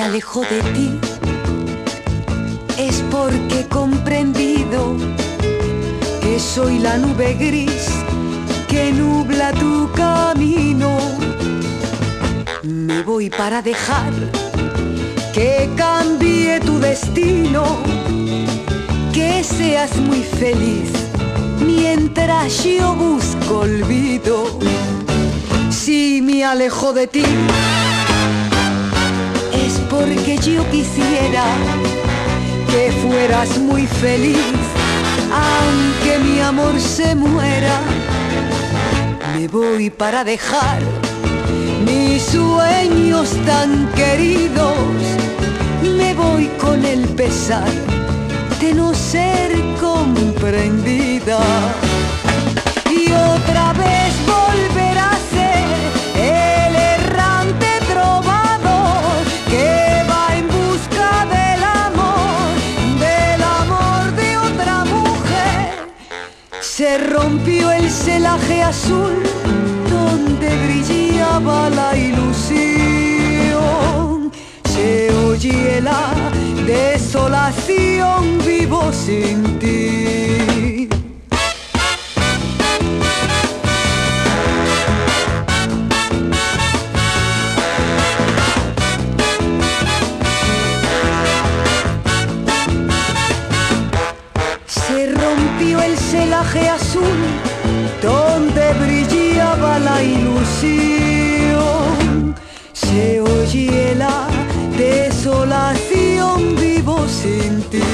alejo de ti es porque he comprendido que soy la nube gris que nubla tu camino. Me voy para dejar que cambie tu destino, que seas muy feliz mientras yo busco olvido. Si me alejo de ti es porque yo quisiera que fueras muy feliz, aunque mi amor se muera. Me voy para dejar mis sueños tan queridos, me voy con el pesar de no ser comprendida. Y otra vez volver a ser el errante trovador que va en busca del amor de otra mujer. Se rompió el celaje azul donde brillaba la ilusión. Se oye la desolación, vivo sin ti. Se rompió el celaje azul donde brillaba la ilusión. Se oye la desolación, vivo sin ti.